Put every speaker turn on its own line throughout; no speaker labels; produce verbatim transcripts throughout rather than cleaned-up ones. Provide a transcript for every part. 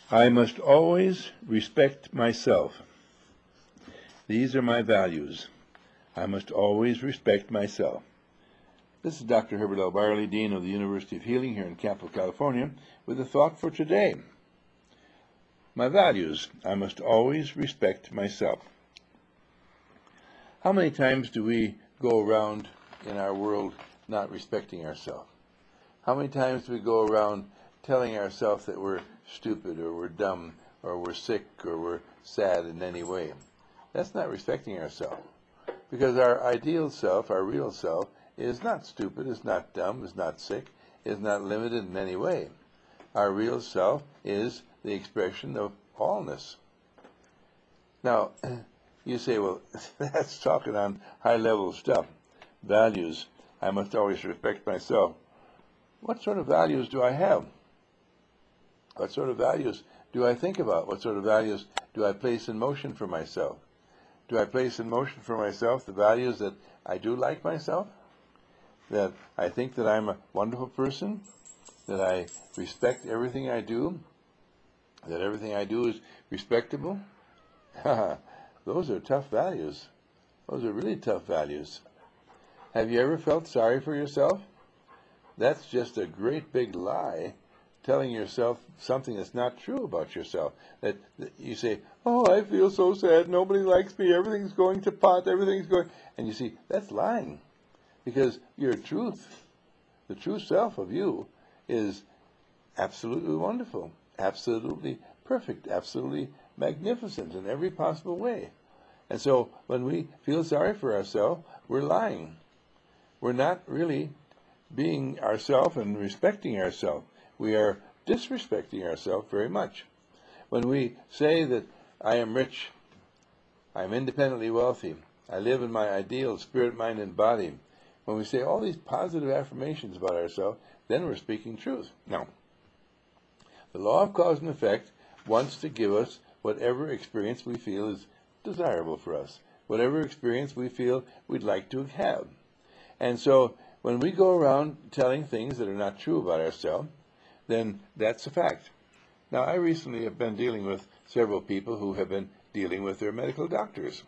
I must always respect myself. These are my values. I must always respect myself. This is Doctor Herbert L. Byerly, Dean of the University of Healing here in Capital, California, with a thought for today. My values. I must always respect myself. How many times do we go around in our world not respecting ourselves? How many times do we go around telling ourselves that we're stupid or we're dumb or we're sick or we're sad in any way? That's not respecting ourselves, because our ideal self, our real self, is not stupid, is not dumb, is not sick, is not limited in any way. Our real self is the expression of allness. Now, you say, well, that's talking on high-level stuff. Values. I must always respect myself. What sort of values do I have? What sort of values do I think about? What sort of values do I place in motion for myself? Do I place in motion for myself the values that I do like myself? That I think that I'm a wonderful person? That I respect everything I do? That everything I do is respectable? Those are tough values. Those are really tough values. Have you ever felt sorry for yourself? That's just a great big lie, telling yourself something that's not true about yourself. That, that you say, oh, I feel so sad, nobody likes me, everything's going to pot, everything's going... And you see, that's lying. Because your truth, the true self of you, is absolutely wonderful, absolutely perfect, absolutely magnificent in every possible way. And so when we feel sorry for ourselves, we're lying. We're not really being ourselves and respecting ourselves. We are disrespecting ourselves very much. When we say that I am rich, I am independently wealthy, I live in my ideal spirit, mind, and body, when we say all these positive affirmations about ourselves, then we're speaking truth. Now, the law of cause and effect wants to give us whatever experience we feel is desirable for us, whatever experience we feel we'd like to have. And so when we go around telling things that are not true about ourselves, then that's a fact. Now, I recently have been dealing with several people who have been dealing with their medical doctors.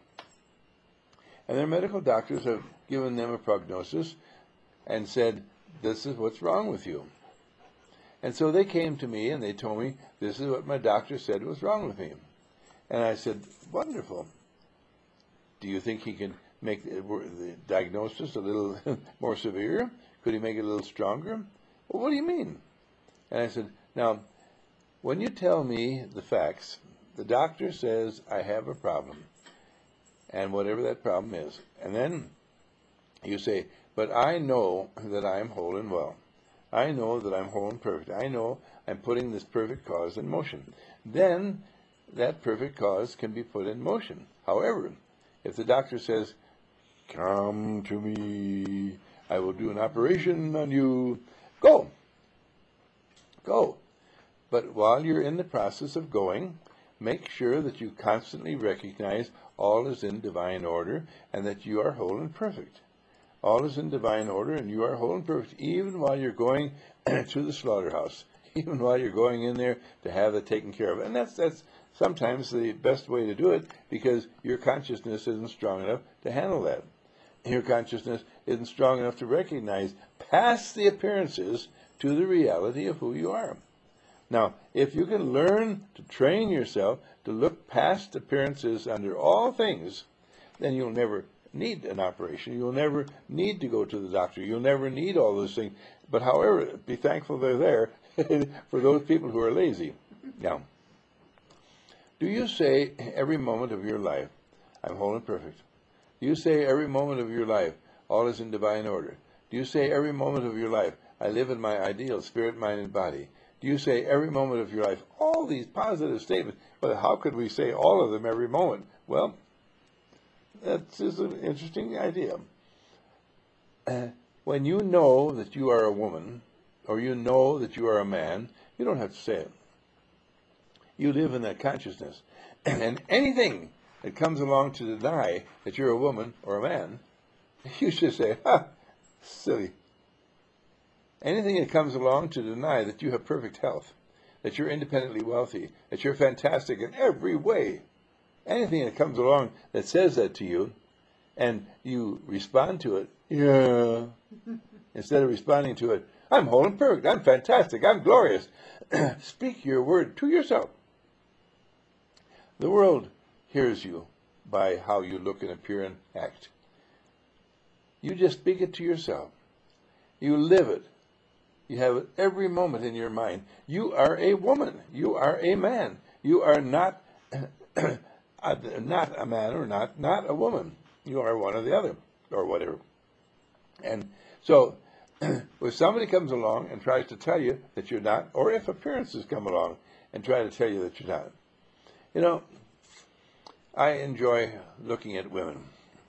And their medical doctors have given them a prognosis and said, this is what's wrong with you. And so they came to me and they told me, this is what my doctor said was wrong with me. And I said, wonderful. Do you think he can make the diagnosis a little more severe? Could he make it a little stronger? Well, what do you mean? And I said, now, when you tell me the facts, the doctor says I have a problem, and whatever that problem is. And then you say, but I know that I'm whole and well. I know that I'm whole and perfect. I know I'm putting this perfect cause in motion. Then that perfect cause can be put in motion. However, if the doctor says, come to me, I will do an operation on you, go. Go. But while you're in the process of going, make sure that you constantly recognize all is in divine order and that you are whole and perfect. All is in divine order and you are whole and perfect, even while you're going to the slaughterhouse, even while you're going in there to have it taken care of. And that's that's sometimes the best way to do it, because your consciousness isn't strong enough to handle that. Your consciousness isn't strong enough to recognize past the appearances to the reality of who you are. Now, if you can learn to train yourself to look past appearances under all things, then you'll never need an operation. You'll never need to go to the doctor. You'll never need all those things. But however, be thankful they're there for those people who are lazy. Now, do you say every moment of your life, I'm whole and perfect? Do you say every moment of your life, all is in divine order? Do you say every moment of your life, I live in my ideal spirit, mind, and body? Do you say every moment of your life all these positive statements? But how could we say all of them every moment? Well, that's just an interesting idea. Uh, when you know that you are a woman, or you know that you are a man, you don't have to say it. You live in that consciousness. And anything that comes along to deny that you're a woman or a man, you should say, ha, silly. Anything that comes along to deny that you have perfect health, that you're independently wealthy, that you're fantastic in every way. Anything that comes along that says that to you, and you respond to it, yeah, instead of responding to it, I'm whole and perfect, I'm fantastic, I'm glorious. Speak your word to yourself. The world hears you by how you look and appear and act. You just speak it to yourself. You live it. You have it every moment in your mind. You are a woman. You are a man. You are not not a man or not not a woman. You are one or the other, or whatever. And so, if somebody comes along and tries to tell you that you're not, or if appearances come along and try to tell you that you're not, you know, I enjoy looking at women.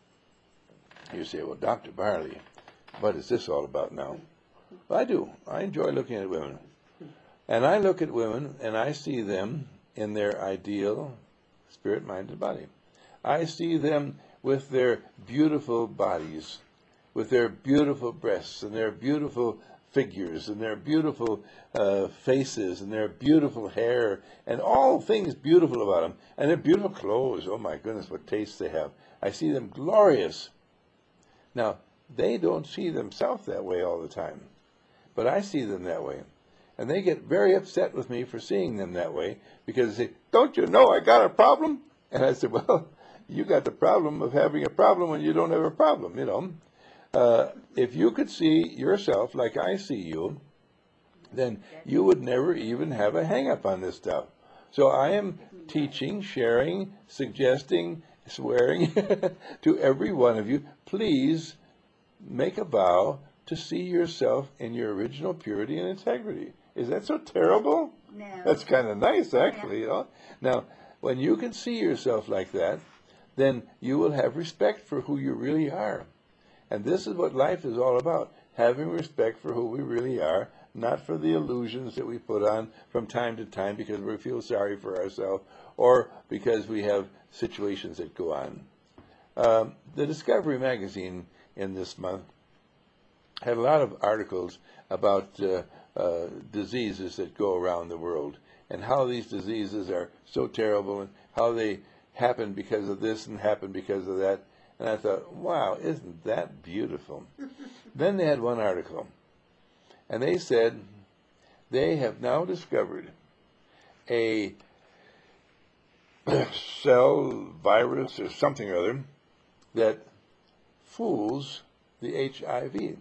You say, well, Doctor Barley, what is this all about now? Well, I do. I enjoy looking at women. And I look at women and I see them in their ideal spirit-minded body. I see them with their beautiful bodies, with their beautiful breasts and their beautiful figures and their beautiful uh, faces and their beautiful hair and all things beautiful about them. And their beautiful clothes. Oh my goodness, what taste they have. I see them glorious. Now, they don't see themselves that way all the time, but I see them that way. And they get very upset with me for seeing them that way because they say, don't you know I got a problem? And I said, well, you got the problem of having a problem when you don't have a problem, you know. Uh, if you could see yourself like I see you, then you would never even have a hang-up on this stuff. So I am teaching, sharing, suggesting, swearing to every one of you, please make a vow to see yourself in your original purity and integrity. Is that so terrible?
No.
That's kind of nice, actually. You know? Now, when you can see yourself like that, then you will have respect for who you really are. And this is what life is all about, having respect for who we really are, not for the illusions that we put on from time to time because we feel sorry for ourselves or because we have situations that go on. Um, the Discovery magazine in this month had a lot of articles about uh, uh, diseases that go around the world and how these diseases are so terrible and how they happen because of this and happen because of that. And I thought, wow, isn't that beautiful? Then they had one article, and they said they have now discovered a cell, virus, or something or other that fools the H I V.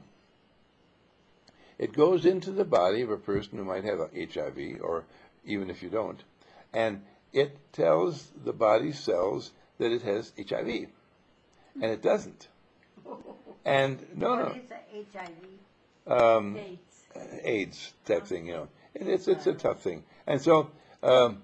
It goes into the body of a person who might have H I V, or even if you don't, and it tells the body cells that it has H I V. And it doesn't. And no, no.
What is H I V?
Um,
AIDS.
AIDS type thing, you know. It, it's it's a tough thing. And so, um,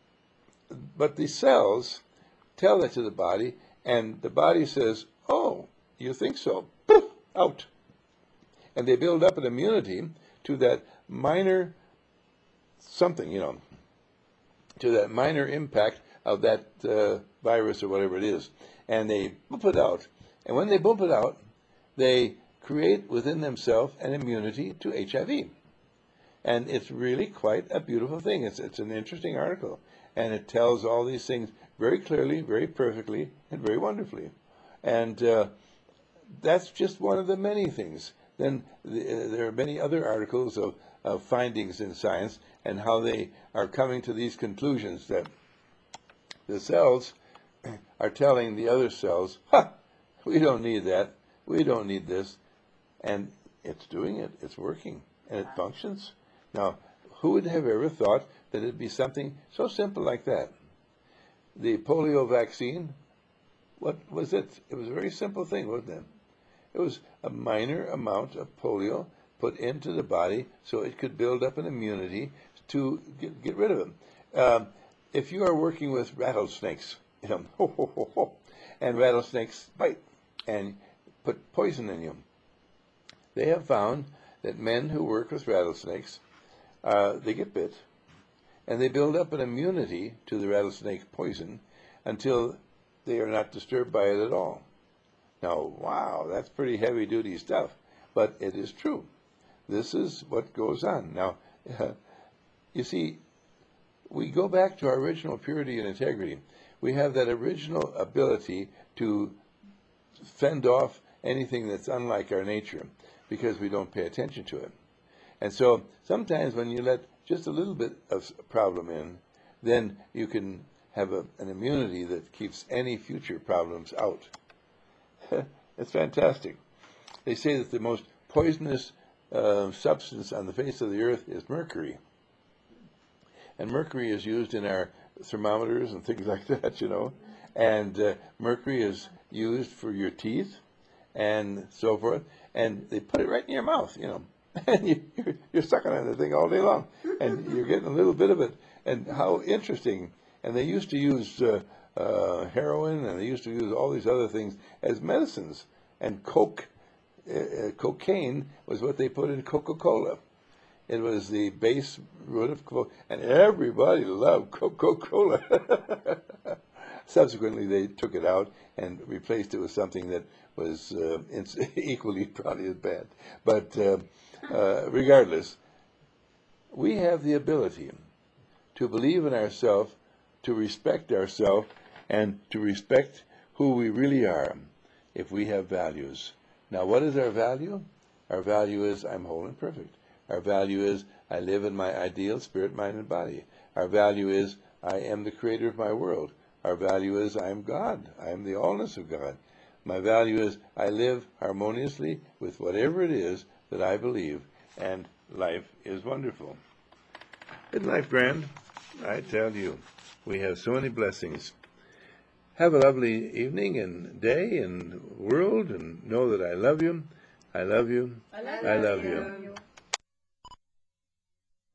but the cells tell that to the body, and the body says, "Oh, you think so? Poof, out." And they build up an immunity to that minor something, you know, to that minor impact of that uh, virus or whatever it is. And they bump it out. And when they bump it out, they create within themselves an immunity to H I V. And it's really quite a beautiful thing. It's, it's an interesting article. And it tells all these things very clearly, very perfectly, and very wonderfully. And uh, that's just one of the many things. Then the, uh, there are many other articles of, of findings in science and how they are coming to these conclusions that the cells are telling the other cells, ha, we don't need that, we don't need this, and it's doing it, it's working, and it functions. Now, who would have ever thought that it'd be something so simple like that? The polio vaccine, what was it? It was a very simple thing, wasn't it? It was a minor amount of polio put into the body so it could build up an immunity to get, get rid of them. Um, if you are working with rattlesnakes, you know, ho, ho, ho, ho, and rattlesnakes bite and put poison in you, they have found that men who work with rattlesnakes, uh, they get bit, and they build up an immunity to the rattlesnake poison until they are not disturbed by it at all. Now, wow, that's pretty heavy-duty stuff, but it is true. This is what goes on. Now, uh, you see, we go back to our original purity and integrity. We have that original ability to fend off anything that's unlike our nature because we don't pay attention to it. And so sometimes when you let just a little bit of problem in, then you can have a, an immunity that keeps any future problems out. It's fantastic. They say that the most poisonous uh, substance on the face of the earth is mercury. And mercury is used in our thermometers and things like that, you know. And uh, mercury is used for your teeth and so forth. And they put it right in your mouth, you know. And you, you're, you're sucking on the thing all day long. And you're getting a little bit of it. And how interesting. And they used to use uh, uh, heroin, and they used to use all these other things as medicines. And coke, uh, cocaine was what they put in Coca-Cola. It was the base root of coke, and everybody loved Coca-Cola. Subsequently, they took it out and replaced it with something that was uh, equally probably as bad. But uh, uh, regardless, we have the ability to believe in ourselves, to respect ourselves, and to respect who we really are if we have values. Now, what is our value? Our value is I'm whole and perfect. Our value is I live in my ideal spirit, mind, and body. Our value is I am the creator of my world. Our value is I am God. I am the allness of God. My value is I live harmoniously with whatever it is that I believe, and life is wonderful. Isn't life grand? I tell you, we have so many blessings. Have a lovely evening and day and world, and know that I love you. I love you. I love, I love you. you.